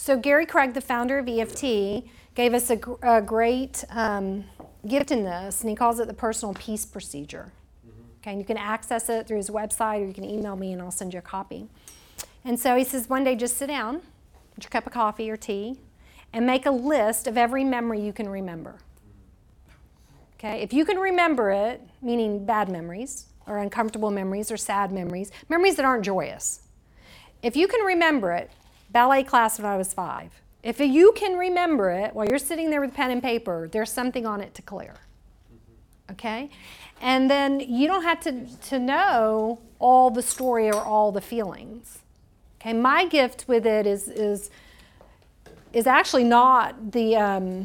So Gary Craig, the founder of EFT, gave us a great gift in this, and he calls it the personal peace procedure. Okay, and you can access it through his website, or you can email me and I'll send you a copy. And so he says, one day just sit down, get your cup of coffee or tea, and make a list of every memory you can remember. Okay, if you can remember it, meaning bad memories, or uncomfortable memories, or sad memories, memories that aren't joyous. If you can remember it, ballet class when I was 5, if you can remember it while you're sitting there with pen and paper, there's something on it to clear. Okay? And then you don't have to know all the story or all the feelings. Okay, my gift with it is actually not the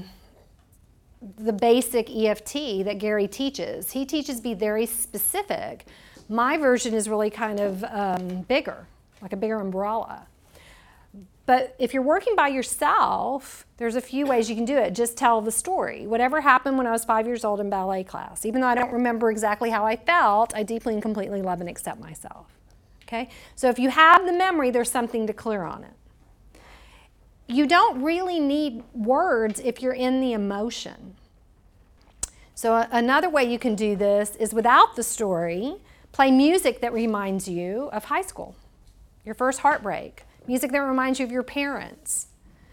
basic EFT that Gary teaches. He teaches be very specific. My version is really kind of bigger, like a bigger umbrella. But if you're working by yourself, there's a few ways you can do it. Just tell the story. Whatever happened when I was 5 years old in ballet class, even though I don't remember exactly how I felt, I deeply and completely love and accept myself. Okay? So if you have the memory, there's something to clear on it. You don't really need words if you're in the emotion. So another way you can do this is without the story, play music that reminds you of high school, your first heartbreak. Music that reminds you of your parents,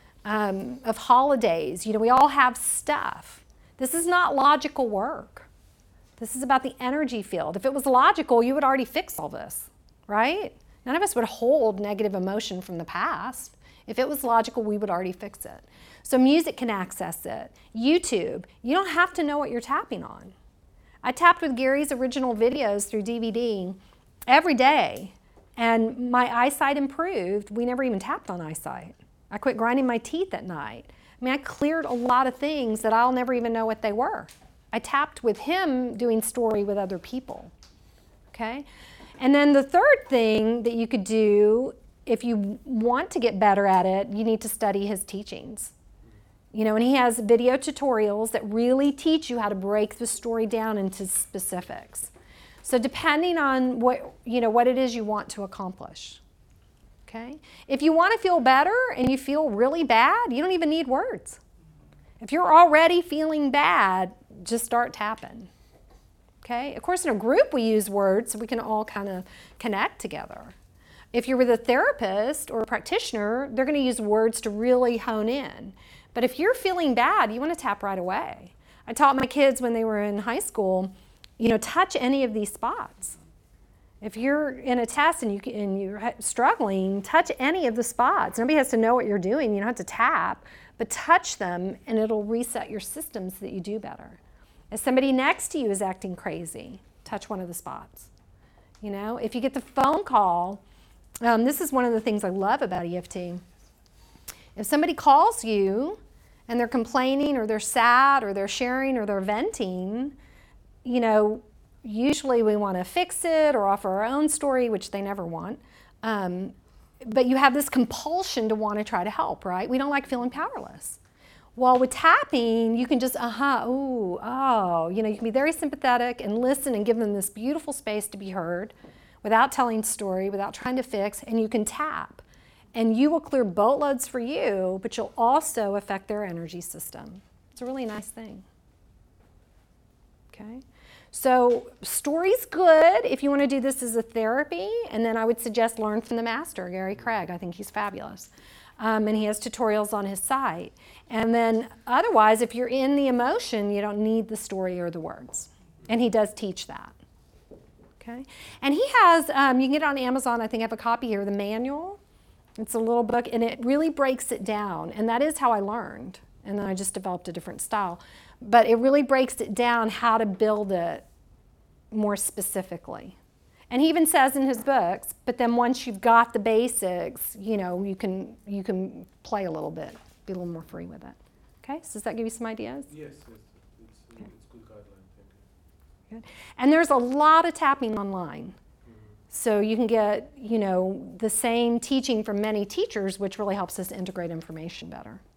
of holidays. You know, we all have stuff. This is not logical work. This is about the energy field. If it was logical, you would already fix all this, right? None of us would hold negative emotion from the past. If it was logical, we would already fix it. So music can access it. YouTube, you don't have to know what you're tapping on. I tapped with Gary's original videos through DVD every day. And my eyesight improved. We never even tapped on eyesight. I quit grinding my teeth at night. I mean, I cleared a lot of things that I'll never even know what they were. I tapped with him doing story with other people. Okay? And then the third thing that you could do, if you want to get better at it, you need to study his teachings. You know, and he has video tutorials that really teach you how to break the story down into specifics. So depending on what it is you want to accomplish, okay? If you want to feel better and you feel really bad, you don't even need words. If you're already feeling bad, just start tapping, okay? Of course, in a group we use words so we can all kind of connect together. If you're with a therapist or a practitioner, they're going to use words to really hone in. But if you're feeling bad, you want to tap right away. I taught my kids when they were in high school, you know, touch any of these spots. If you're in a test and you're struggling, touch any of the spots. Nobody has to know what you're doing. You don't have to tap, but touch them and it'll reset your system so that you do better. If somebody next to you is acting crazy, touch one of the spots. You know, if you get the phone call, this is one of the things I love about EFT. If somebody calls you and they're complaining or they're sad or they're sharing or they're venting, you know, usually we want to fix it or offer our own story, which they never want. But you have this compulsion to want to try to help, right? We don't like feeling powerless. Well, with tapping, you can just, ooh, oh, you know, you can be very sympathetic and listen and give them this beautiful space to be heard without telling story, without trying to fix, and you can tap. And you will clear boatloads for you, but you'll also affect their energy system. It's a really nice thing. Okay? So story's good if you want to do this as a therapy, and then I would suggest learn from the master, Gary Craig. I think he's fabulous. And he has tutorials on his site. And then otherwise, if you're in the emotion, you don't need the story or the words. And he does teach that. Okay? And he has, you can get it on Amazon, I think I have a copy here, the manual. It's a little book, and it really breaks it down. And that is how I learned. And then I just developed a different style. But it really breaks it down how to build it more specifically. And he even says in his books, but then once you've got the basics, you know, you can play a little bit, be a little more free with it. Okay, so does that give you some ideas? Yes, it's good guideline, thank you. Good. And there's a lot of tapping online. So you can get, you know, the same teaching from many teachers, which really helps us integrate information better.